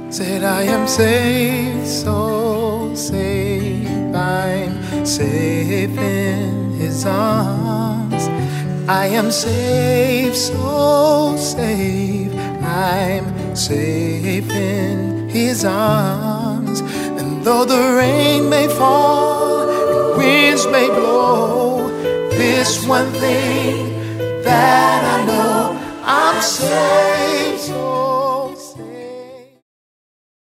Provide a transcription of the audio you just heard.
Said I am safe, so safe. I'm safe in his arms. I am safe, so safe. I'm safe in his arms. And though the rain may fall and winds may blow, this one thing that I know, I'm safe. So